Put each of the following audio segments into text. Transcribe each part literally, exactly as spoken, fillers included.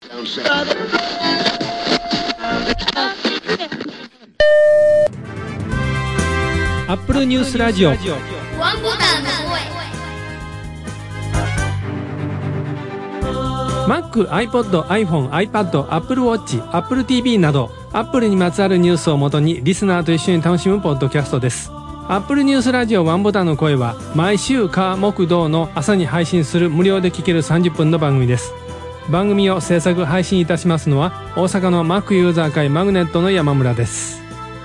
アップルニュースラジオワンボタンの声。 Mac、iPod、iPhone、iPad、Apple Watch、Apple ティーブイ など Apple にまつわるニュースをもとにリスナーと一緒に楽しむポッドキャストです。アップルニュースラジオワンボタンの声は毎週火木土の朝に配信する無料で聴けるさんじゅっぷんの番組です。番組を制作配信いたしますのは大阪の Mac ユーザー会マグネットの山村です。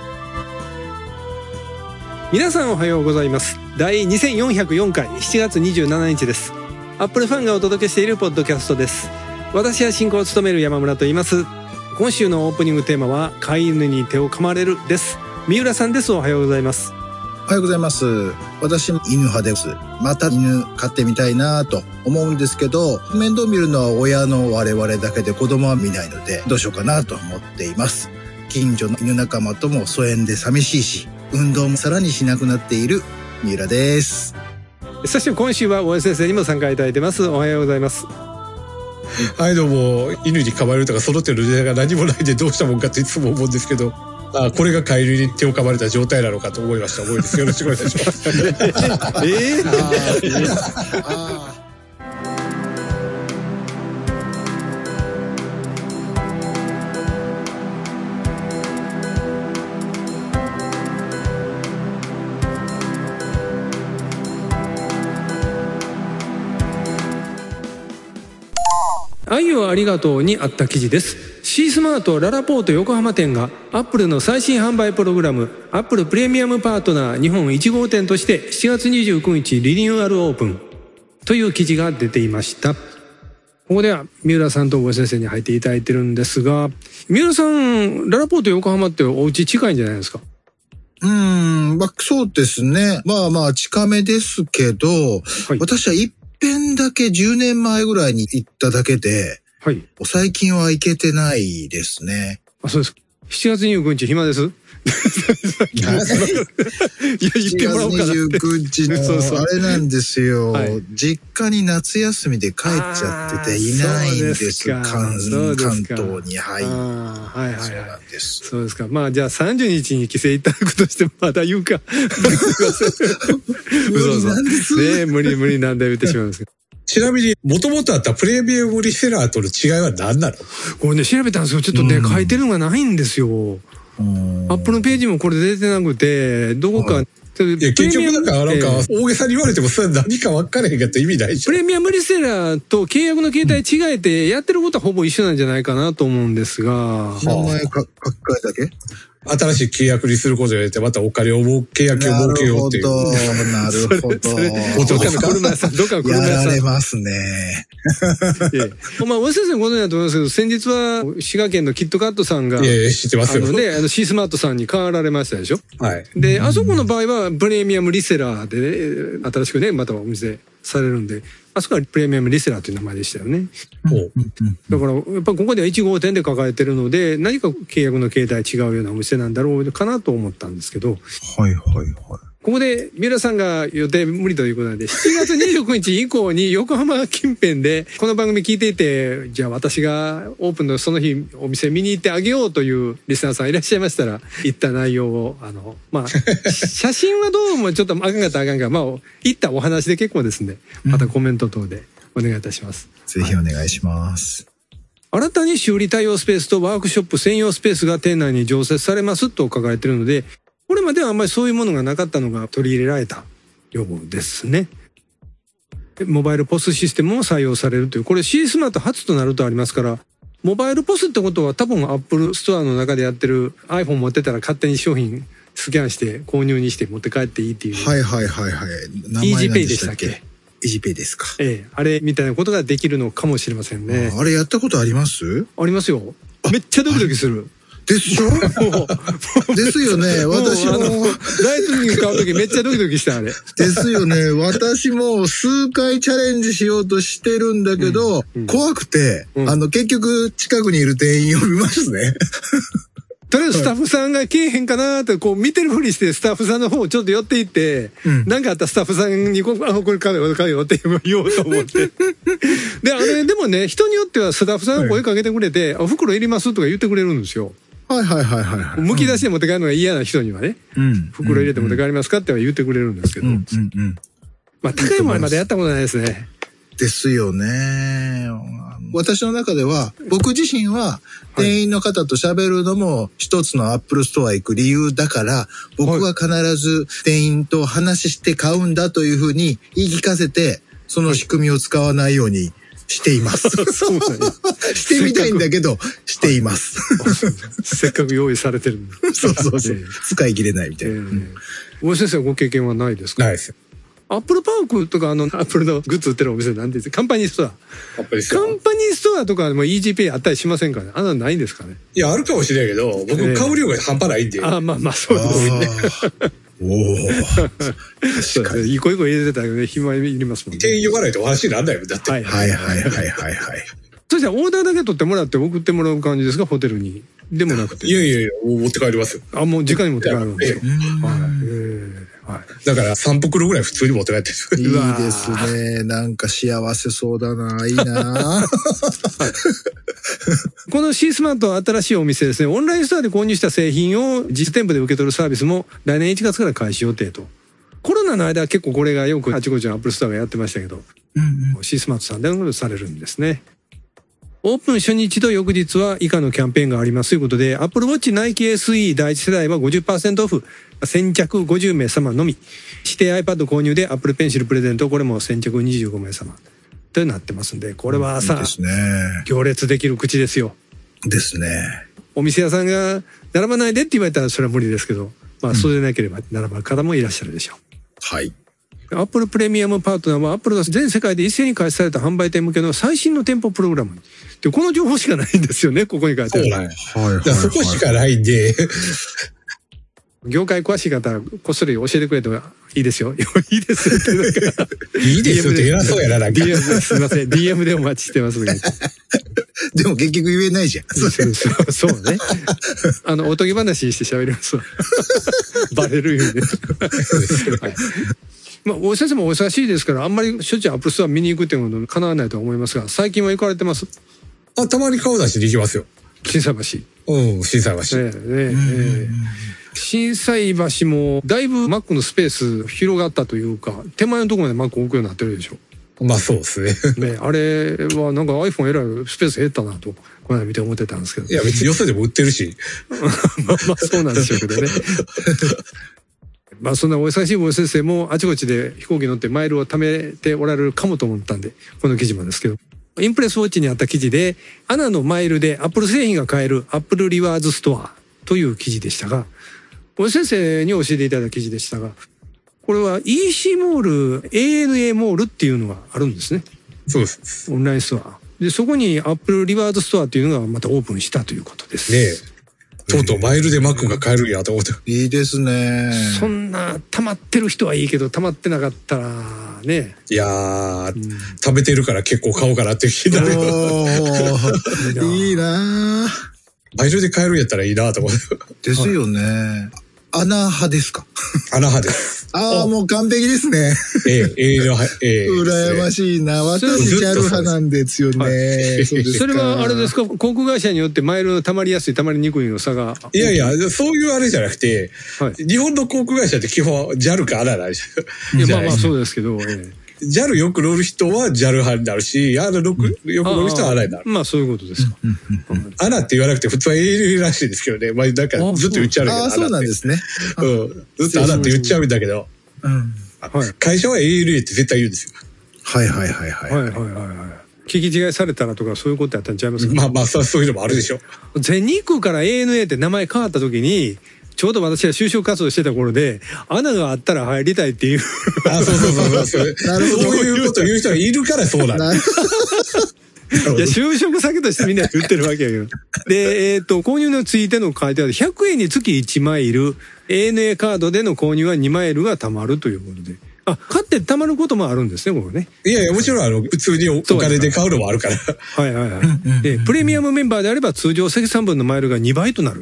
皆さんおはようございます。第にせんよんひゃくよんかいしちがつにじゅうしちにちです。アップルファンがお届けしているポッドキャストです。私は進行を務める山村と言います。今週のオープニングテーマは飼い犬に手を噛まれるです。三浦さんです。おはようございます。 おはようございます。私も犬派です。また犬飼ってみたいなと思うんですけど、面倒見るのは親の我々だけで子供は見ないのでどうしようかなと思っています。近所の犬仲間とも疎遠で寂しいし、運動もさらにしなくなっている三浦です。 そして今週は大江先生にも参加いただいてます。おはようございます。 はいどうも。犬に噛まれるとか育てるネタが何もないでどうしたもんかといつも思うんですけど、あこれがカエルに手を噛まれた状態なのかと思いました。思いです。よろしくお願いします。えー、あー愛をありがとうにあった記事です。シースマートララポート横浜店がアップルの最新販売プログラムアップルプレミアムパートナー日本いち号店としてしちがつにじゅうくにちリニューアルオープンという記事が出ていました。ここでは三浦さんと大江先生に入っていただいてるんですが、三浦さんララポート横浜ってお家近いんじゃないですか？ うーん、まあ、そうですね。まあまあ近めですけど、はい、私は一遍だけじゅうねんまえぐらいに行っただけで、はい、最近は行けてないですね。 あ、そうですか。しちがつにじゅうくにち暇です？いや、言ってもらおうかなって。しちがつにじゅうくにちのあれなんですよ、はい、実家に夏休みで帰っちゃってていないんです。関東に。はい。はいはいはい。そうなんです。そうですか。まあじゃあさんじゅうにちに帰省いただくとしてもまだ言うか。 無理なんです。 ね、無理無理なんで言ってしまいますけど。 ちなみに、もともとあったプレミアムリセラーとの違いは何なの？ これね、調べたんですよ。ちょっとね、書いてるのがないんですよ。アップのページもこれ出てなくて、どこか、はい、 いや、結局なんか、なんか、大げさに言われても、それ何か分からへんかったら意味ないじゃん。 プレミアムリセラーと契約の形態違えて、やってることはほぼ一緒なんじゃないかなと思うんですが。 名前書き換えだけ？ 新しい契約にすることによってまたお金をもう契約を設けようっていう。 なるほど、なるほど。 どっかの車屋さん、どっかの車屋さん。 やられますね。 まあ、大先生ご存知だと思いますけど、先日は滋賀県のキットカットさんが、 いやいや知ってますよ。 あのね、あのシースマートさんに変わられましたでしょ。 はい。 で、あそこの場合はプレミアムリセラーで、ね、新しくね、またお店されるんで、あそこはプレミアムリセラーという名前でしたよね。だから、やっぱここではいち号店で抱えてるので、何か契約の形態違うようなお店なんだろうかなと思ったんですけど。 はいはいはい。 ここで三浦さんが予定無理ということなんで、しちがつにじゅうくにち以降に横浜近辺でこの番組聞いていて、じゃあ私がオープンのその日お店見に行ってあげようというリスナーさんいらっしゃいましたら、言った内容を、あの、まあ、写真はどうもちょっとあかんかったらあかんが、まあ、言ったお話で結構ですね、またコメント等でお願いいたします。 うん、ぜひお願いします。 新たに修理対応スペースとワークショップ専用スペースが店内に常設されますと書かれているので、これまではあんまりそういうものがなかったのが取り入れられたようですね。モバイルポスシステムも採用されるという、これ シースマート初となるとありますから、モバイルポスってことは多分 Apple ストアの中でやってる iPhone 持ってたら勝手に商品スキャンして購入にして持って帰っていいっていう。 はいはいはいはい。 名前何でしたっけ？イージーペイでしたっけ？ イージーペイですか。 ええ、あれみたいなことができるのかもしれませんね。 あ, あれやったことあります？ ありますよ。めっちゃドキドキする。 でしょ？ですよね。私も。 ライトニング買うときめっちゃドキドキした、あれ。 ですよね。私も数回チャレンジしようとしてるんだけど、うんうん、怖くて、うん、あの、結局近くにいる店員呼びますね。 とりあえずスタッフさんが来えへんかなってこう見てるふりしてスタッフさんの方をちょっと寄っていって、うん、なんかあったらスタッフさんにこうあこれ買うよ買うよって言おうと思ってであれでもね人によってはスタッフさんが声かけてくれて、はい、あ袋いりますとか言ってくれるんですよ。 はいはいはいはい、はい、 むき出しで持って帰るのが嫌な人にはね、うん、袋入れて持って帰りますかっては言ってくれるんですけど、うんうんうん、まあ高いものまでやったことないですね。 ですよね。私の中では僕自身は店員の方と喋るのも一つのアップルストア行く理由だから僕は必ず店員と話して買うんだというふうに言い聞かせてその仕組みを使わないようにしています。そうなんや。してみたいんだけどしています。 せっかく用意されてるんだ。 そうそうそう。使い切れないみたいな。 大先生はご経験はないですか？ ないです。 アップルパークとかあのアップルのグッズ売ってるお店なんて言ってカンパニーストア。 カンパニーストア。 カンパニーストアとかも イージーペイ あったりしませんかね。あんなのないんですかね。 いやあるかもしれないけど僕買う量が半端ないんで。 えー、あまあまあそうですね。 おお。確かに。 一個一個入れてたらね暇いりますもんね。 店員呼ばないとお話にならないよだって。 はいはいはいはいはいはい。 そしたらオーダーだけ取ってもらって送ってもらう感じですかホテルに。でもなくて。 いやいやいや持って帰りますよ。 あもう直に持って帰るんですよ。はい。 はい、だからさん袋ぐらい普通に持って帰ってる。 いいですね。なんか幸せそうだな。いいな。 このシースマート新しいお店ですね。オンラインストアで購入した製品を実店舗で受け取るサービスも来年いちがつから開始予定と。コロナの間は結構これがよくあちこちのアップルストアがやってましたけど、うんうん、シースマートさんでされるんですね。オープン初日と翌日は以下のキャンペーンがありますということで、Apple Watch Nike エスイー 第一世代は ごじゅっパーセント オフ、先着ごじゅうめいさまのみ。指定 iPad 購入で Apple Pencil プレゼント、これも先着にじゅうごめいさまとなってますんで、これは朝、行列できる口ですよ。 ですね。 お店屋さんが並ばないでって言われたらそれは無理ですけど、まあそうでなければ並ばる方もいらっしゃるでしょう。 はい。 アップルプレミアムパートナーはアップルが全世界で一斉に開始された販売店向けの最新の店舗プログラムでこの情報しかないんですよねここに書いてある。 そうなんや。はいはいはい、そこしかないんで業界詳しい方こっそり教えてくれてもいいですよ。いいですよってだからいいですよって偉そうやななんか。 ディーエム すみません ディーエム でお待ちしてます。 でも結局言えないじゃん。 そうそうそうね。あのおとぎ話して喋ります。バレるように。はい。まあ、お先生もお忙しいですからあんまりしょっちゅうアップルストア見に行くっていうのは叶わないと思いますが最近は行かれてます？ あたまに顔出しに行きますよ。 心斎橋。 うん心斎橋。 ええええ。心斎橋もだいぶ Mac のスペース広がったというか手前のところまで Mac 置くようになってるでしょ。 まあそうですね。 ねあれはなんか iPhone えらいスペース減ったなとこの間見て思ってたんですけど。 いや別によそでも売ってるし。 まあまあそうなんでしょうけどね。まあそんなお忙しい坊先生もあちこちで飛行機乗ってマイルを貯めておられるかもと思ったんでこの記事もですけどインプレスウォッチにあった記事でアナのマイルでアップル製品が買えるアップルリワーズストアという記事でしたが坊先生に教えていただいた記事でしたがこれは イーシー モール エーエヌエー モールっていうのがあるんですね。 そうです。 オンラインストアでそこにアップルリワーズストアっていうのがまたオープンしたということです。 ねえとうとうマイルでマックが買えるんやと思って。 いいですね。 そんな溜まってる人はいいけど溜まってなかったらね。 いやー、うん、食べてるから結構買おうかなっていう気になる。 いいな。 マイルで買えるんやったらいいなと思って。 ですよね。アナ派ですか？ アナ派です。 ああ、もう完璧ですね。 ええ、ええの、ええ。 羨ましいな。私、ジャル派なんですよね。はい、 そ, それはあれですか、航空会社によってマイルの溜まりやすい、溜まりにくいの差が。 いやいや、そういうあれじゃなくて、はい、日本の航空会社って基本、ジャル かアナなんですよ。 いや、まあまあそうですけど、ええジャル よく乗る人は ジャル 派になるし、アナよく乗る人はアナになる。 まあそういうことですか。 アナって言わなくて普通は エーエヌエー らしいですけどね。まあなんかずっと言っちゃうんだけど。 ああ、そうなんですね。 うん。ずっとアナって言っちゃうんだけど。うん。会社は エーエヌエー って絶対言うんですよ。 はいはいはいはい。 はいはいはいはい。聞き違いされたらとかそういうことやったんちゃいますか？ まあまあそういうのもあるでしょ。 全日空から エーエヌエー って名前変わった時に、ちょうど私が就職活動してた頃で穴があったら入りたいっていうあそうそうそうそうなるほどそういうこと言う人がいるからそうなんだいや就職先としてみんな言ってるわけやけどで、えー、と購入のついての書いてあるひゃくえんにつきいちマイル エーエヌエー カードでの購入はにマイルが貯まるということであ買って貯まることもあるんですねこれね。 いやいやもちろんあの普通にお金で買うのもあるからはいはいはいでプレミアムメンバーであれば通常積算分のマイルがにばいとなる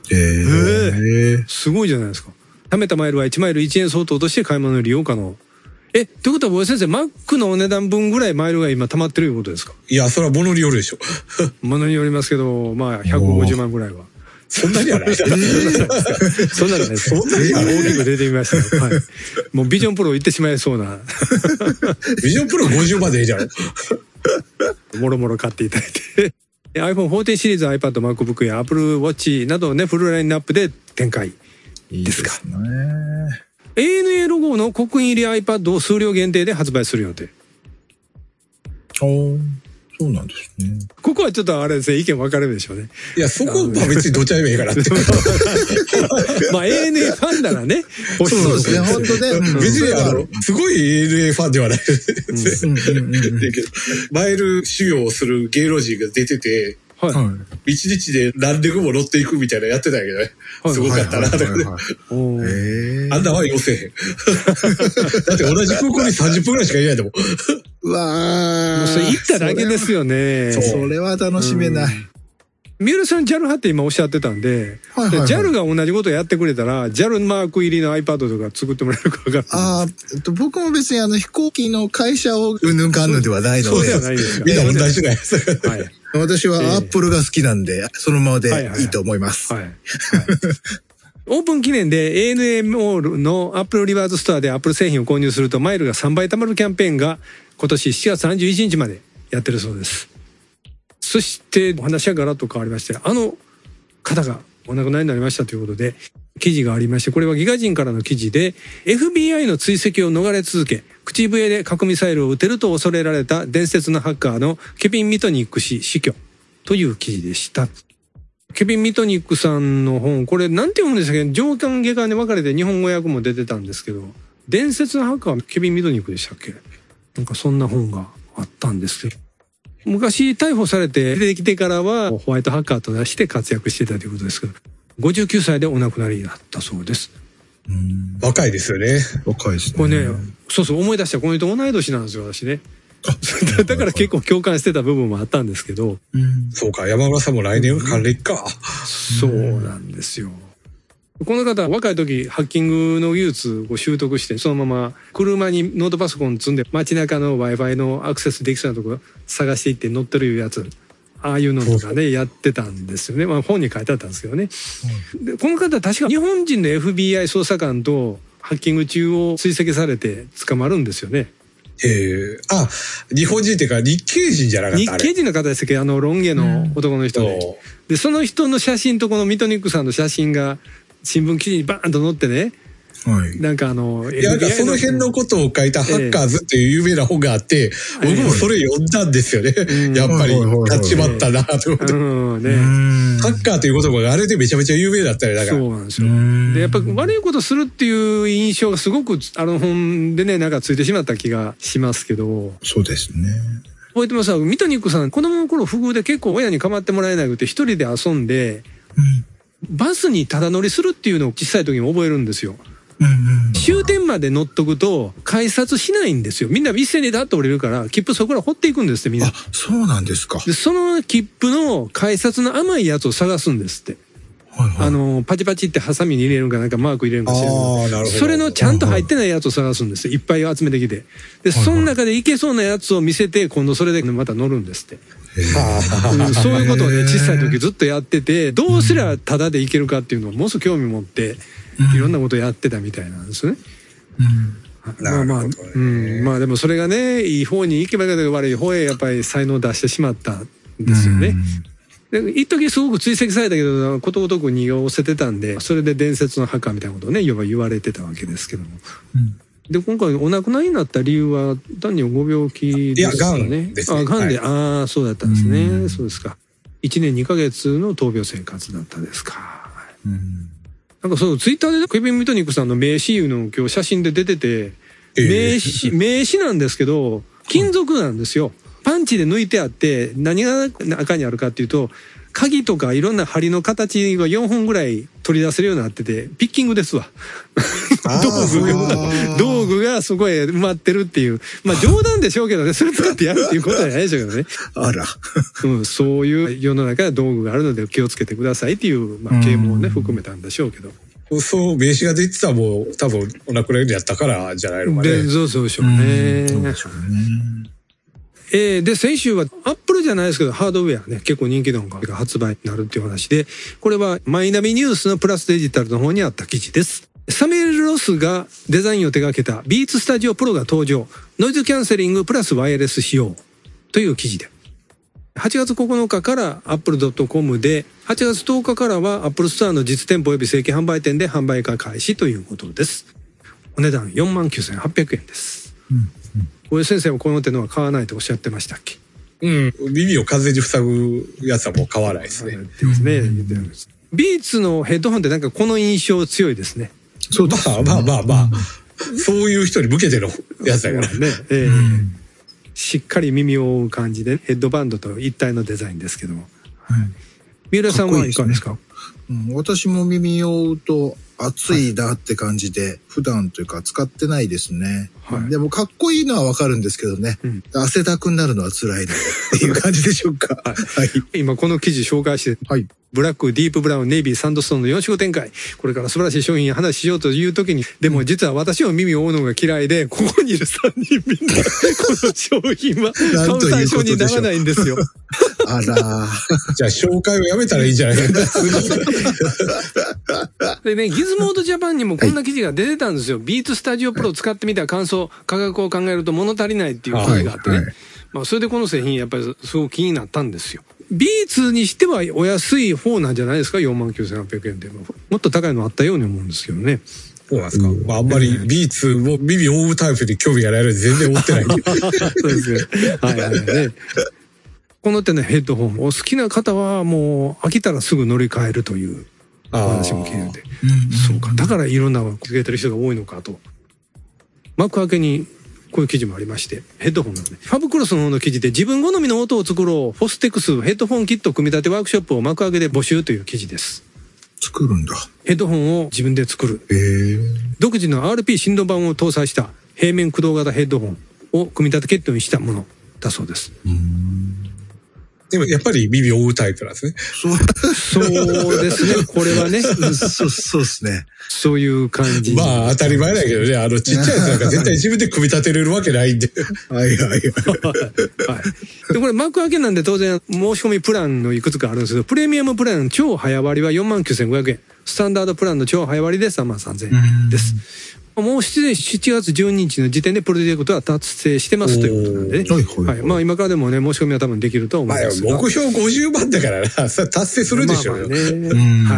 へえ。 すごいじゃないですか。貯めたマイルはいちマイルいちえん相当として買い物利用可能。え、ということは、大江先生、マックのお値段分ぐらいマイルが今溜まってるいうことですか？ いや、それは物によるでしょ。 物によりますけど、まあ、ひゃくごじゅうまんぐらいは。 そんなにはない。 そんなにはない。そんなには大きく出てみましたよ。はい。もうビジョンプロ行ってしまいそうな。 ビジョンプロごじゅうまでいいじゃん。 もろもろ買っていただいて。アイフォンフォーティー シリーズ、iPad、MacBook や Apple Watch などね、フルラインナップで展開ですか。 いいですね。 エーエヌエー ロゴの刻印入り iPad を数量限定で発売する予定。 おー、そうなんですね。 ここはちょっとあれですね、意見分かれるでしょうね。 いや、そこは別にどちらでもいいからって。 まあ エーエヌエー ファンならね。 そうですね、本当ね。 別にあの、すごい エーエヌエー ファンではない。マイル修行をする芸能人が出てて、はい、一日で何レグも乗っていくみたいなやってたんやけどね。はい、すごかったな、とかね。あんなは要せへん。だって同じ空港にさんじゅっぷんぐらいしかいないんだもん。 うわー。 もうそれ行っただけですよね。 それは、それは楽しめない。 三浦さん ジャル 派って今おっしゃってたんで、はいはいはい、ジャル が同じことやってくれたら、ジャル マーク入りの iPad とか作ってもらえるか分かる。 ああ、えっと、僕も別にあの飛行機の会社をうんぬんかんぬんではないので。 そうではないですか。 みんな同じじゃないですか。 はい。私はアップルが好きなんで、そのままでいいと思います。 はいはいはいはいはい、オープン記念で エーエヌエー モールの Apple リバーズストアで Apple 製品を購入するとマイルがさんばい貯まるキャンペーンが今年しちがつさんじゅういちにちまでやってるそうです。そしてお話はガラッと変わりまして、あの方がお亡くなりになりましたということで記事がありまして、これはギガ人からの記事で エフビーアイ の追跡を逃れ続け、口笛で核ミサイルを撃てると恐れられた伝説のハッカーのケビン・ミトニック氏死去という記事でした。ケビン・ミトニックさんの本、これなんて読むんでしたっけ？上巻下巻で分かれて日本語訳も出てたんですけど、伝説のハッカーはケビン・ミトニックでしたっけ？なんかそんな本があったんですけど、昔逮捕されて出てきてからはホワイトハッカーとして活躍してたということですけど、ごじゅうきゅうさいでお亡くなりになったそうです。 うん、若いですよね。 若いですね。 これね、そうそう思い出した。この人同い年なんですよ、私ね。だから結構共感してた部分もあったんですけど。 うん、そうか、山村さんも来年は還暦か。 そうなんですよ。この方、若い時、ハッキングの技術を習得して、そのまま車にノートパソコン積んで、街中の Wi-Fi のアクセスできそうなところ探していって乗ってるやつ、ああいうのとかね、やってたんですよね。まあ本に書いてあったんですけどね。うん、でこの方、確か日本人の エフビーアイ 捜査官とハッキング中を追跡されて捕まるんですよね。 へえ。あ、日本人っていうか日系人じゃなかった？ 日系人の方ですけど、あのロン毛の男の人で、うん、でその人の写真とこのミトニックさんの写真が新聞記事にバーンと載ってね、はい、なんかあの、 いや、なんかその辺のことを書いたハッカーズっていう有名な本があって、えー、僕もそれ読んだんですよね。えー、やっぱり、やっちまったな、ということで。ハッカーという言葉があれでめちゃめちゃ有名だったりだから。 そうなんですよ。で、やっぱ悪いことするっていう印象がすごく、あの本でね、なんかついてしまった気がしますけど。 そうですね。 覚えてますか？ミトニックさん、子供の頃不遇で結構親に構ってもらえなくて一人で遊んで、うんバスにただ乗りするっていうのを小さい時に覚えるんですよ。うんうん、終点まで乗っとくと改札しないんですよ。みんな一斉にだっと降りるから切符そこから掘っていくんですってみんな。 あ、そうなんですか。 でその切符の改札の甘いやつを探すんですって。はいはい、あのパチパチってハサミに入れるんかなんかマーク入れるんか知らないけど、それのちゃんと入ってないやつを探すんですよ。いっぱい集めてきて。でその中でいけそうなやつを見せて今度それでまた乗るんですって。うん、そういうことをね小さい時ずっとやってて、どうすりゃタダでいけるかっていうのをものすごく興味持っていろんなことをやってたみたいなんですね。うん、まあまあ、うん、まあでもそれがねいい方に行けばいいけど悪い方へやっぱり才能を出してしまったんですよね。で一時すごく追跡されたけどことごとく逃げおせてたんで、それで伝説のハッカーみたいなことをね言われてたわけですけども。うんで今回お亡くなりになった理由は単にご病気ですかね。いや、癌ですね。あ、癌で、はい、ああ、そうだったんですね。うんそうですか。いちねんにかげつの闘病生活だったですか。うんなんかそう、ツイッターでケビン・ミトニックさんの名刺いうのを今日写真で出てて、えー、名刺、名刺なんですけど、金属なんですよ。パンチで抜いてあって、何が中にあるかっていうと、鍵とかいろんな針の形がよんほんぐらい取り出せるようになってて、ピッキングですわ。 道具が、道具がそこへ埋まってるっていう。まあ冗談でしょうけどね、それ使ってやるっていうことじゃないでしょうけどね。 あら。 うん、そういう世の中で道具があるので気をつけてくださいっていう、まあ啓蒙をね、含めたんでしょうけど。 そう、名刺が出てたらもう多分お亡くなりになったからじゃないのかね。 で、そうそうでしょうね。 そうでしょうね。 えー、で、先週はアップルじゃないですけど、ハードウェアね、結構人気のが発売になるっていう話で、これはマイナビニュースのプラスデジタルの方にあった記事です。サミュエル・ロスがデザインを手掛けたビーツスタジオプロが登場。ノイズキャンセリングプラスワイヤレス仕様という記事で。はちがつここのかからアップルドットコム で、はちがつとおかからは Apple Store の実店舗及び正規販売店で販売が開始ということです。お値段 よんまんきゅうせんはっぴゃくえんです。うんうん、これ先生もこの手のは買わないとおっしゃってましたっけ？ うん。耳を完全に塞ぐやつはもう買わないですね。 ですね。ビーツのヘッドホンってなんかこの印象強いですね。 そうです。まあまあまあまあ。そういう人に向けてのやつだからね。 えーうんしっかり耳を覆う感じでヘッドバンドと一体のデザインですけども、はい、三浦さんはいかがですか？ うん、私も耳を覆うと暑いなって感じで、はい、普段というか使ってないですね、はい、でもかっこいいのはわかるんですけどね、うん、汗だくになるのは辛いなっていう感じでしょうか、はいはい、 今この記事紹介して、はい、ブラック、ディープブラウン、ネイビー、サンドストーンのよん種展開。これから素晴らしい商品や話しようという時に、でも実は私は耳を覆うのが嫌いで、ここにいるさんにんみんな、この商品は買う対象にならないんですよ。 あら。じゃあ紹介をやめたらいいんじゃないかな。でね、ギズモードジャパンにもこんな記事が出てたんですよ。はい、ビーツスタジオプロを使ってみた感想、価格を考えると物足りないっていう記事があってね。はいはい、まあそれでこの製品やっぱりすごく気になったんですよ。ビーツにしてはお安い方なんじゃないですか？ よんまんきゅうせんはっぴゃくえんで。もっと高いのあったように思うんですけどね。 そうなんですか。うん、まああんまりビーツを耳を覆うタイプで興味がないので全然覆ってない。 そうですね。はいはいね。この手のヘッドホン、お好きな方はもう飽きたらすぐ乗り換えるという話も聞いてて。そうか。だからいろんなのをつけてる人が多いのかと。幕開けにこういう記事もありまして、ヘッドホンのね、ファブクロスの方の記事で自分好みの音を作ろう、フォステクスヘッドホンキット組み立てワークショップを幕開けで募集という記事です。 作るんだ。 ヘッドホンを自分で作る。 へー。 独自の アールピー 振動板を搭載した平面駆動型ヘッドホンを組み立てキットにしたものだそうです。うーん。 でもやっぱり耳を覆うタイプなんですね。 そう、そうですね。これはね。 そう、そうですね。 そういう感じ。 まあ当たり前だけどね、あのちっちゃいやつなんか絶対自分で組み立てれるわけないんで。 はいはいはい。はい。 で、これ幕開けなんで当然申し込みプランのいくつかあるんですけど、プレミアムプラン超早割は よんまんきゅうせんごひゃくえん。スタンダードプランの超早割で さんまんさんぜんえんです。もうしちがつじゅうににちの時点でプロジェクトは達成してますということなんでね。はいはいはい。まあ今からでもね、申し込みは多分できると思いますが。 まあ目標ごじゅうまんだからな、それ達成するでしょうよ。 まあまあね。はい。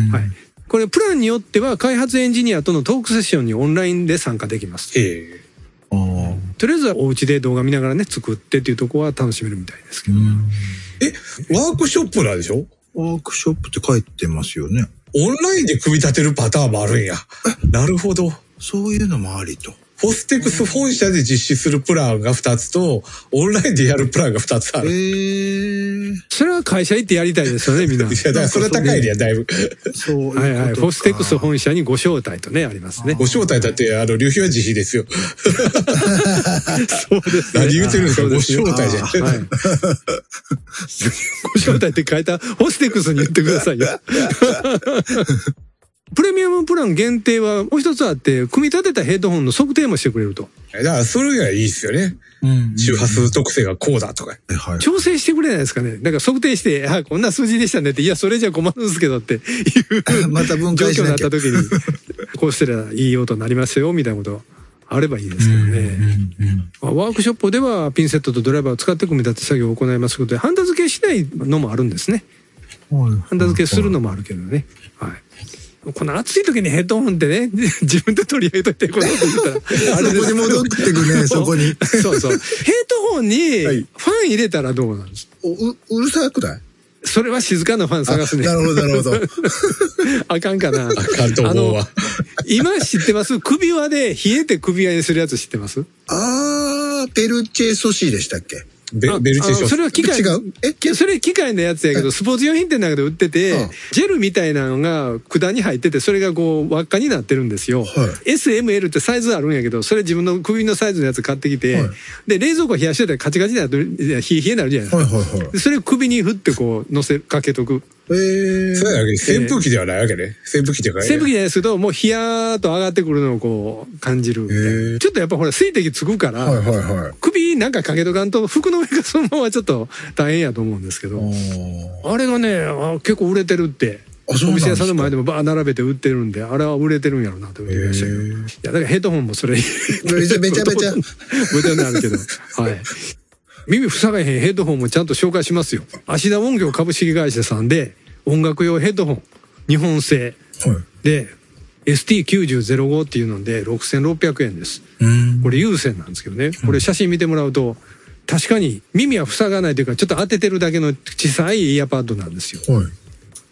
はい。これプランによっては開発エンジニアとのトークセッションにオンラインで参加できます。へえ。とりあえずはお家で動画見ながらね、作ってっていうところは楽しめるみたいですけど。 え、ワークショップなんでしょ？ ワークショップって書いてますよね。 オンラインで組み立てるパターンもあるんや。なるほど。 そういうのもありと。 フォステクス本社で実施するプランがふたつと、オンラインでやるプランがふたつある。へー。それは会社行ってやりたいですよね、みんな。いや、だからそれは高いねや、だいぶ。 そう。はいはい。フォステクス本社にご招待とね、ありますね。 ご招待だって、あの、旅費は自費ですよ。 そうですね。 何言ってるんですか、ご招待じゃん。はい。 ご招待って書いたフォステクスに言ってくださいよ。プレミアムプラン限定はもう一つあって、組み立てたヘッドホンの測定もしてくれると。 だからそれがいいですよね。うん。周波数特性がこうだとか。 はい。調整してくれないですかね。だから測定して、あ、こんな数字でしたねって、いや、それじゃ困るんですけどっていう。 また分解しなきゃ。 状況になった時に、こうすればいい音になりますよ、みたいなことあればいいですけどね。うんうん、ワークショップではピンセットとドライバーを使って組み立て作業を行いますことで、ハンダ付けしないのもあるんですね。はい、ハンダ付けするのもあるけどね。はい。この暑い時にヘッドホンってね、自分で取り上げといて、このこと言ったら、 あれそこに戻ってくね、そこに。 そうそう。ヘッドホンにファン入れたらどうなんですか？ う、うるさくない？ それは静かなファン探すね。 なるほど、なるほど。 あかんかな。 あかんと思うわ。 今知ってます？首輪で冷えて首輪にするやつ知ってます？ あー、ペルチェソシーでしたっけ？ ベ, ベルチでしょ。 それは機械、 違うえそれ機械のやつやけど、スポーツ用品店の中で売ってて、うん、ジェルみたいなのが管に入ってて、それがこう輪っかになってるんですよ。はい、エスエムエル ってサイズあるんやけど、それ自分の首のサイズのやつ買ってきて、はい、で、冷蔵庫冷やしてたらカチカチになって、冷え冷えになるじゃないですか。はいはいはい、でそれを首に振ってこう乗せ、かけとく。 えー、そうやわけ扇風機ではないわけね。扇風機っていうか、 扇風機じゃないですけど、もうヒヤーっと上がってくるのをこう感じるみたいな。ちょっとやっぱほら水滴つくから、はいはいはい、首なんかかけとかんと服の上がそのままちょっと大変やと思うんですけど、あれがねあ結構売れてるって。お店屋さんの前でもバー並べて売ってるんで、あれは売れてるんやろうなと思いましたけど。いやだからヘッドホンもそれめちゃめちゃめちゃ無駄になるけど、はい。耳塞がへんヘッドホンもちゃんと紹介しますよ。芦田音響株式会社さんで音楽用ヘッドホン日本製、はい、で エスティーきゅうぜろぜろご っていうのでろくせんろっぴゃくえんです。これ有線なんですけどね。これ写真見てもらうと確かに耳は塞がないというかちょっと当ててるだけの小さいイヤパッドなんですよ。はい、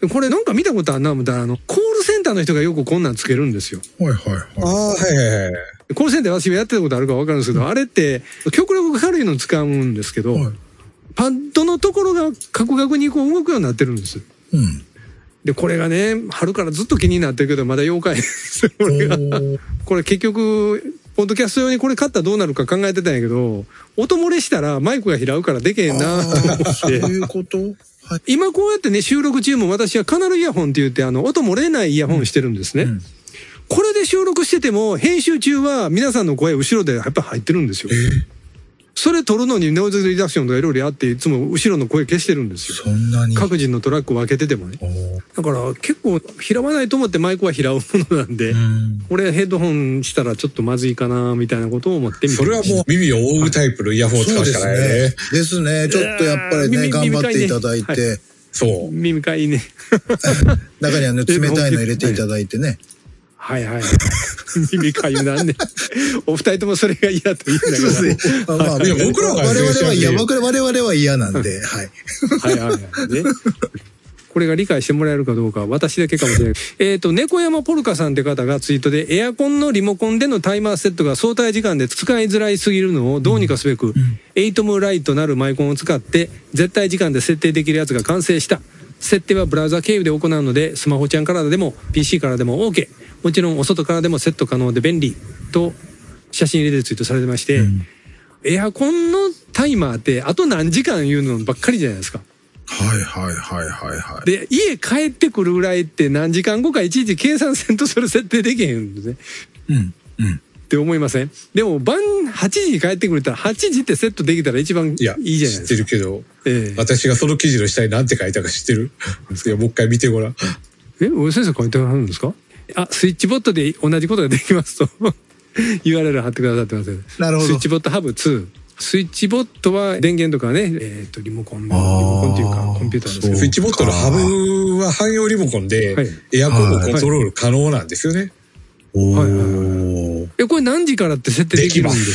これなんか見たことあるな思ったらあのコールセンターの人がよくこんなんつけるんですよ。はいはいはい。ああはいはいはい。コールセンター私もやってたことあるか分かるんですけど、うん、あれって極力軽いの使うんですけど、はい、パッドのところがカクカクにこう動くようになってるんです。うん、でこれがね春からずっと気になってるけどまだ妖怪ですこれがこれ結局ポッドキャスト用にこれ買ったらどうなるか考えてたんやけど音漏れしたらマイクが拾うからでけへんなと思ってそういうことはい、今こうやってね収録中も私はカナルイヤホンって言ってあの音漏れないイヤホンしてるんですね、うんうん、これで収録してても編集中は皆さんの声後ろでやっぱ入ってるんですよ。それ撮るのにノイズリダクションとかいろいろやっていつも後ろの声消してるんですよ。そんなに各自のトラック分けててもね。だから結構拾わないと思ってマイクは拾うものなんで、うん、これヘッドホンしたらちょっとまずいかなみたいなことを思ってみてそれはもう耳を覆うタイプのイヤホンを使うしかないね。 ですね。ちょっとやっぱりね、頑張っていただいて、はい、 そう耳かいね中にはね冷たいの入れていただいてね。 はいはい。耳かゆなんで。お二人ともそれが嫌と言うんだけど。そうですね。 まあ、まあ、僕らは我々は嫌、我々は嫌なんで、はい。 はいはいはい。ね。これが理解してもらえるかどうか、私だけかもしれない。えっと、猫山ポルカさんって方がツイートで、エアコンのリモコンでのタイマーセットが相対時間で使いづらいすぎるのをどうにかすべく、うん、エイトムライトなるマイコンを使って、絶対時間で設定できるやつが完成した。設定はブラウザ経由で行うので、スマホちゃんからでも ピーシー からでも OK。もちろんお外からでもセット可能で便利と写真入れてツイートされてまして、うん、エアコンのタイマーってあと何時間言うのばっかりじゃないですか。 はいはいはいはいはい。 で家帰ってくるぐらいって何時間後かいちいち計算せんとそれ設定できへんんですね。うんうん。って思いません？でも晩はちじに帰ってくれたらはちじってセットできたら一番いいじゃないですか。 知ってるけど、ええ、私がその記事の下に何て書いたか知ってる？いやもう一回見てごらん。 え、大江先生書いてあるんですか？あ、スイッチボットで同じことができますとユーアールエル 貼ってくださってます。なるほど。スイッチボットハブツー。スイッチボットは電源とかね、えっとリモコン、リモコンっていうかコンピューターですけど。 スイッチボットのハブは汎用リモコンで、はい、エアコンもコントロール可能なんですよね。 はいはいはい。え、これ何時からって設定できるんです？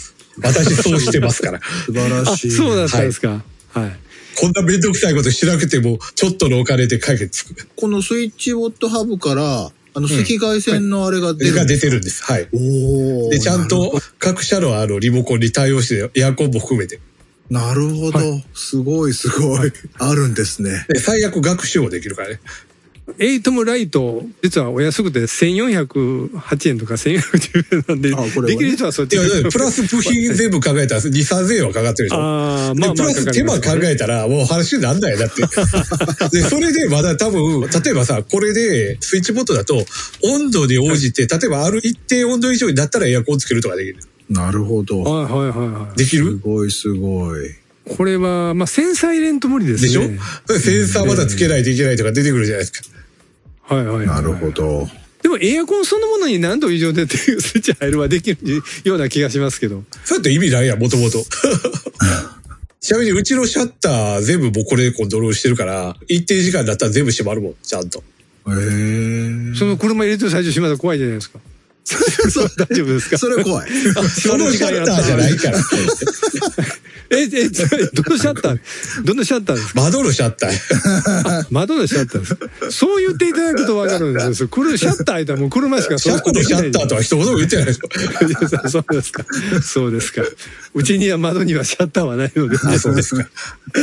私そうしてますから。 素晴らしい。 そうだったんですか。はい。はい、 こんなめんどくさいことしなくても、ちょっとのお金で解決つく。 このスイッチボットハブから、あの、赤外線のあれが出る、うんはい、が出てるんです。はい。おで、ちゃんと各社のあのリモコンに対応して、エアコンも含めて。 なるほど。はい、すごいすごい。あるんですね。 で、最悪学習もできるからね。 エイトムライト、実はお安くてせんよんひゃくはちえんとかせんよんひゃくじゅうえんなんで、あこれね、できる人はそっち。いやいや、 プラス部品全部考えたらに、さんぜんえんはかかってるでしょ。ああ、まあまあ。プラス手間考えたらもう話になんないだって。で、それでまだ多分、例えばさ、これでスイッチボットだと温度に応じて、はい、例えばある一定温度以上になったらエアコンつけるとかできる。 なるほど。 はいはいはいはい。 できる？ すごいすごい。 これは、まあ、センサー入れんと無理ですね。 でしょ？センサーまだつけないといけないとか出てくるじゃないですか。 はいはいはい、 なるほど。 でもエアコンそのものに何度以上でっていうスイッチ入るはできるような気がしますけど。 そうやって意味ないやん、もともと。ちなみにうちのシャッター全部もうこれでコントロールしてるから、一定時間だったら全部閉まるもん、ちゃんと。 へー。 その車入れてる最中閉まったら怖いじゃないですか。 そう大丈夫ですか？ それ怖い。 そのシャッターじゃないから。 え、え、どのシャッターどのシャッターですか？ 窓のシャッター。 窓のシャッターです。そう言っていただくと分かるんですよ。これシャッター言ったらもう車しかシャッターシャッターとは一言も言ってないでしょ。 そうですか。そうですか。うちには窓にはシャッターはないので。 あ、そうですか。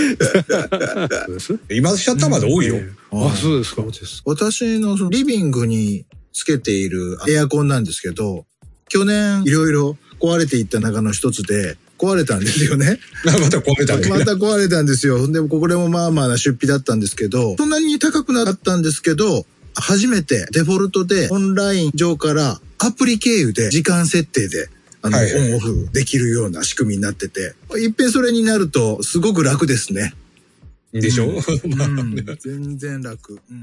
今シャッター窓多いよ。 あ、そうですか。 私のそのリビングにつけているエアコンなんですけど、去年いろいろ壊れていった中の一つで、壊れたんですよね。 また壊れたんですまた壊れたんですよ。でもこれもまあまあな出費だったんですけど、そんなに高くなかったんですけど、初めてデフォルトでオンライン上からアプリ経由で時間設定であの、はいはい、オンオフできるような仕組みになってて、いっぺんそれになるとすごく楽ですね。 でしょ、うんまあうん、全然楽。うん、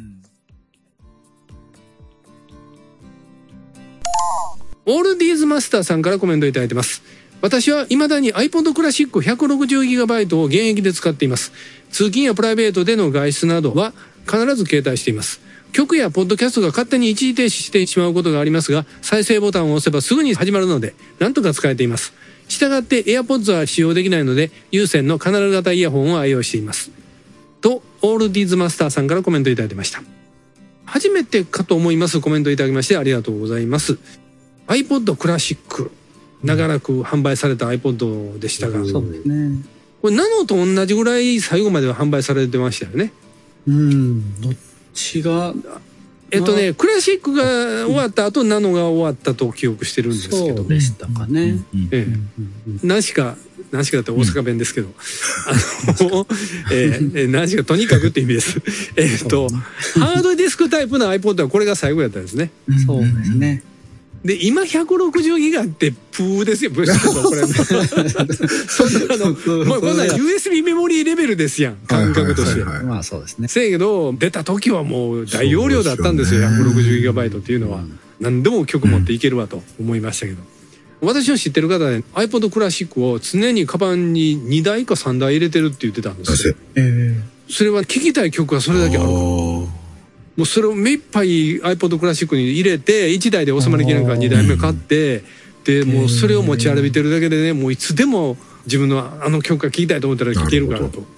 オールディーズマスターさんからコメントいただいてます。私は未だに iPod クラシック ひゃくろくじゅうギガバイト を現役で使っています。通勤やプライベートでの外出などは必ず携帯しています。曲やポッドキャストが勝手に一時停止してしまうことがありますが、再生ボタンを押せばすぐに始まるので、なんとか使えています。したがって AirPods は使用できないので、有線のカナル型イヤホンを愛用しています。と、オールディーズマスターさんからコメントいただいてました。初めてかと思いますコメントいただきましてありがとうございます。iPod クラシック。長らく販売された iPod でしたが、 そうですね。 これナノと同じぐらい最後までは販売されてましたよね。 うん、どっちがえっとね、クラシックが終わった後、ナノが終わったと記憶してるんですけど。 そうでしたかね。 ええ、何しか何しかだって大阪弁ですけど、うん、あの、えー、何しかとにかくって意味です。えっとハードディスクタイプの iPod はこれが最後やったんですね。 そうですね。 で今ひゃくろくじゅうギガってプーですよ。プーこれそんなのもうこんな ユーエスビー メモリーレベルですやん、感覚として。 まあそうですね。 せやけど出た時はもう大容量だったんですよ。ひゃくろくじゅうギガバイトっていうのは何でも曲持っていけるわと思いましたけど、私の知ってる方で iPod クラシックを常にカバンににだいかさんだい入れてるって言ってたんですよ。それは聴きたい曲がそれだけあるから。もうそれを目いっぱい iPod クラシックに入れていちだいで収まりきれんからにだいめ買って、でもうそれを持ち歩いてるだけでね、もういつでも自分のあの曲が聴きたいと思ったら聴けるからということ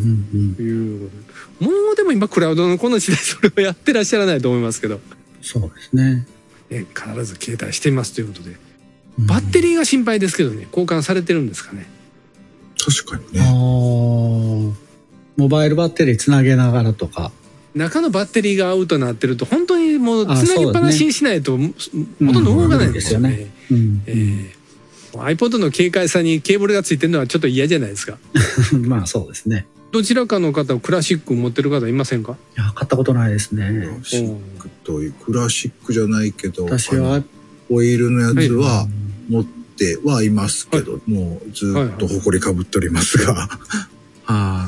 で、もうでも今クラウドのこの時代それをやってらっしゃらないと思いますけど、 そうですね、 え必ず携帯していますということで、バッテリーが心配ですけどね、交換されてるんですかね。 確かにね。 あモバイルバッテリーつなげながらとか、 中のバッテリーがアウトになってると本当にもうつなぎっぱなしにしないとほとんど動かないんですよね。iPod の軽快さにケーブルがついてるのはちょっと嫌じゃないですか。 まあそうですね。 どちらかの方クラシック持ってる方いませんか？ いや買ったことないですね。 クラシックというクラシックじゃないけど、 私はオイルのやつは持ってはいますけど、はい、もうずっと埃かぶっておりますが、はい。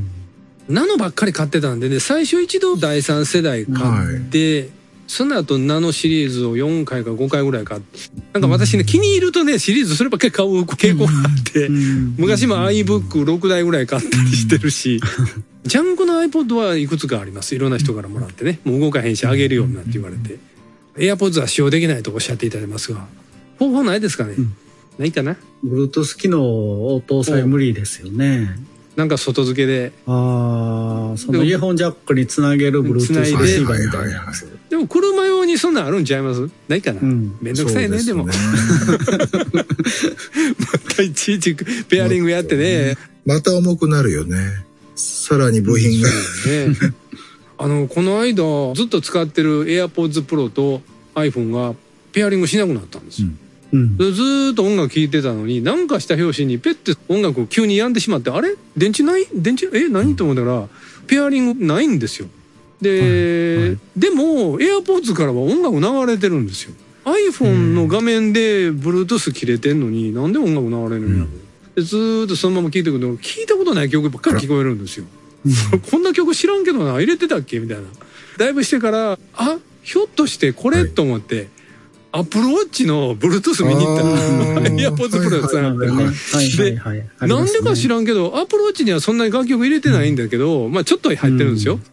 ナノばっかり買ってたんでね、最初一度だいさん世代買って、はい、その後ナノシリーズをよんかいかごかいぐらい買って、なんか私ね、気に入るとねシリーズそればっかり買う傾向があって、昔も iBook ろくだいぐらい買ったりしてるし、ジャンクの iPod はいくつかあります。いろんな人からもらってね、もう動かへんしあげるようになって言われて、 AirPods は使用できないとおっしゃっていただいてますが、方法ないですかね？うん、ないかな。 Bluetooth 機能を搭載無理ですよね。 なんか外付けで、 ああ、そのイヤホンジャックにつなげる Bluetooth レシーバーみたいなやつ。 でも車用にそんなんあるんちゃいます？ないかな。うん、めんどくさいね。でもまたいちいちペアリングやってね。 また重くなるよね。さらに部品が。ね、 あのこの間ずっと使ってる AirPods Pro と iPhone がペアリングしなくなったんですよ。うんうん、ずーっと音楽聴いてたのに、なんかした拍子にペッて音楽を急にやんでしまって、あれ電池ない電池え何と思ったらペアリングないんですよ。で、はいはい、でも AirPods からは音楽流れてるんですよ。 iPhone の画面で Bluetooth 切れてんのになんで音楽流れるんやろ、うん、でずーっとそのまま聴いてくると聞いたことない曲ばっかり聞こえるんですよ。うん、こんな曲知らんけどな、入れてたっけみたいな。だいぶしてからあひょっとしてこれ、はい、と思ってアップルウォッチの Bluetooth 見に行ったらエアポッドプロがつながってるね。で、なんでか知らんけどアップルウォッチにはそんなに楽曲入れてないんだけど、まあちょっと入ってるんですよ。でも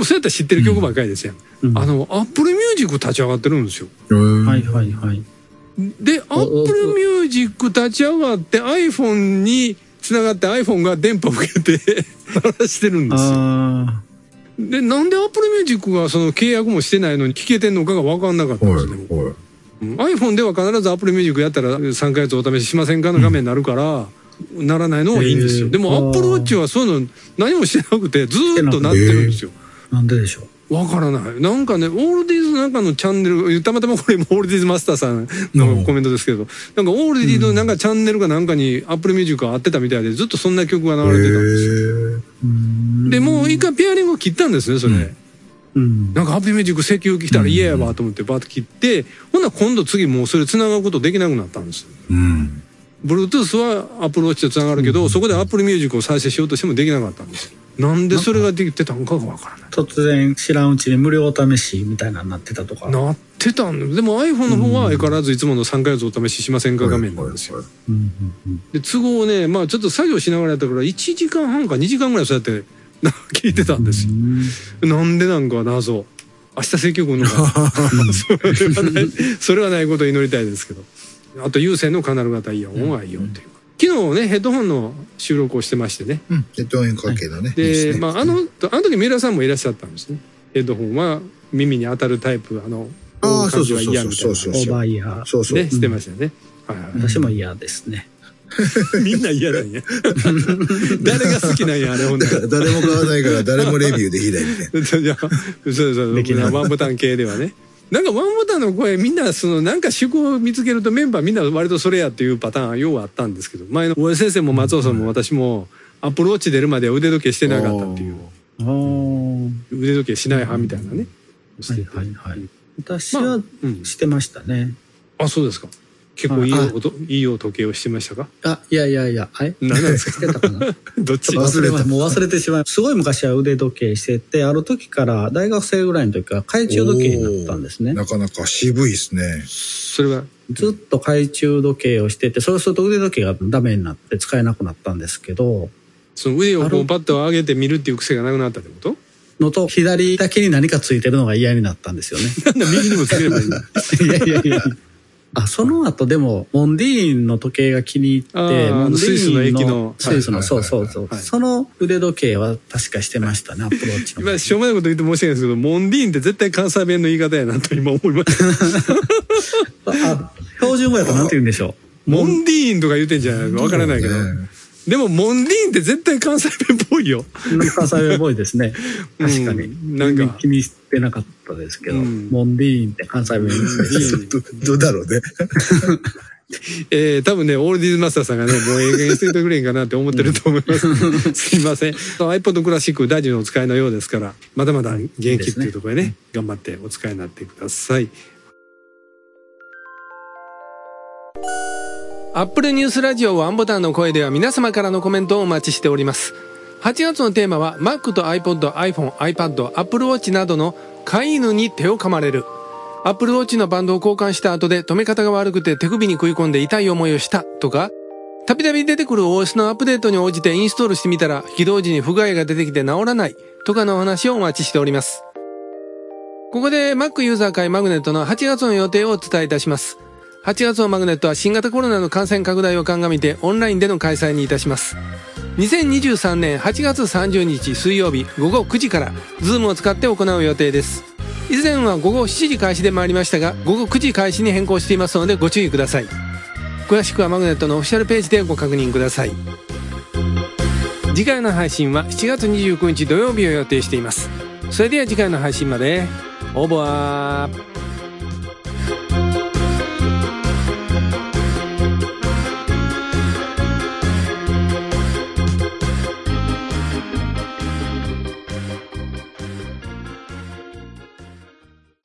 そうやったら知ってる曲ばっかりですよ、うん、あの Apple Music 立ち上がってるんですよ。 はいはいはい。 で Apple Music 立ち上がって iPhone につながって iPhone が電波を受けて鳴らしてるんですよ。でなんで Apple Music がその契約もしてないのに聴けてんのかが分かんなかったんですね、はいはい、うん、iPhone では必ず Apple Music やったらさんかげつお試ししませんかの画面になるから、うん、ならないのはいいんですよ。でも Apple Watch はそういうの何もしてなくてずーっと鳴ってるんですよ。 なんででしょう。 わからない。なんかね、オールディーズの中のチャンネル、たまたまこれもオールディーズマスターさんのコメントですけど、うん、なんかオールディーズのなんかチャンネルかなんかに Apple Music が合ってたみたいで、ずっとそんな曲が流れてたんですよ。で、もう一回ペアリングを切ったんですね、それ。うん、なんか Apple Music 石油来たら嫌やわと思ってバーッと切って、ほんなら今度次もうそれ繋がることできなくなったんですよ。うん、Bluetooth は Apple Watch と繋がるけど、うん、そこで Apple Music を再生しようとしてもできなかったんですよ。なんでそれができてたのかがわからない。 突然知らんうちに無料お試しみたいなのになってたとか。 なってたんだ。でも iPhone の方は相変わらずいつものさんかげつお試ししませんか画面なんですよ。で都合ね、まあちょっと作業しながらやったからいちじかんはんかにじかんぐらいそうやって聞いてたんですよ。なんでなんか謎。明日請求来るのかそれはない、それはないことを祈りたいですけど。あと有線のカナル型イヤホンは愛用という。昨日ねヘッドホンの収録をしてましてね、うん、 ヘッドホン関係のね、 はい、で、まああのあの時三浦さんもいらっしゃったんですね。ヘッドホンは耳に当たるタイプ、あのああそうそうそうそうそうオーバーイヤーそうそうねしてましたよね、 うん、はいはい、私も嫌ですねみんな嫌なんや誰が好きなんやあれほんなら誰も買わないから誰もレビューできないみたいな。いやそうそうワンボタン系ではねなんかワンボタンの声みんなそのなんか趣向を見つけるとメンバーみんな割とそれやっていうパターンようあったんですけど、前の大江先生も松尾さんも私もアップルウォッチ出るまでは腕時計してなかったっていう、腕時計しない派みたいなね、 はいはいはい、私はしてましたね、 まあうん、あそうですか。結構いい音、いいお時計をしてましたか。 あいやいやいや、あれ何なんですかしてたかなどっち忘れたもう忘れてしまう。すごい昔は腕時計してて、ある時から大学生ぐらいの時から懐中時計になったんですね。 なかなか渋いですね。 それはずっと懐中時計をしてて、そうすると腕時計がダメになって使えなくなったんですけど、その腕をこうパッと上げて見るっていう癖がなくなったってことのと、左だけに何かついてるのが嫌になったんですよね。 なんだ右にもつければいいいやいやいやあ、その後でもモンディーンの時計が気に入って、モンディーンのスイスの駅のスイスのそうそうそう、はい、その腕時計は確かしてましたね、アップローチの。 今しょうもないこと言って申し訳ないですけど、モンディーンって絶対関西弁の言い方やなと今思いましたあ、標準語やったらなんて言うんでしょう。モンディーンとか言ってんじゃないかわからないけど、でもモンディーンって絶対関西弁っぽいよ。 関西弁っぽいですね。確かに、うん、なんか気にしてなかったですけど、うん、モンディーンって関西弁ですね。 どうだろうね。 えー、多分ねオールディーズマスターさんがねもうええ加減していてくれんかなって思ってると思います、うん、すいません。 iPod クラシック大事にお使いのようですから、まだまだ現役っていうところでね、ね頑張ってお使いになってください。アップルニュースラジオワンボタンの声では皆様からのコメントをお待ちしております。はちがつのテーマは Mac と iPod、iPhone、iPad、Apple Watch などの飼い犬に手を噛まれる。Apple Watch のバンドを交換した後で止め方が悪くて手首に食い込んで痛い思いをしたとか、たびたび出てくる オーエス のアップデートに応じてインストールしてみたら起動時に不具合が出てきて治らないとかのお話をお待ちしております。ここで Mac ユーザー会マグネットのはちがつの予定をお伝えいたします。はちがつのマグネットは新型コロナの感染拡大を鑑みてオンラインでの開催にいたします。にせんにじゅうさんねんはちがつさんじゅうにち水曜日ごごくじから Zoom を使って行う予定です。以前はごごしちじ開始で参りましたが、ごごくじ開始に変更していますのでご注意ください。詳しくはマグネットのオフィシャルページでご確認ください。次回の配信はしちがつにじゅうくにち土曜日を予定しています。それでは次回の配信までオーバー。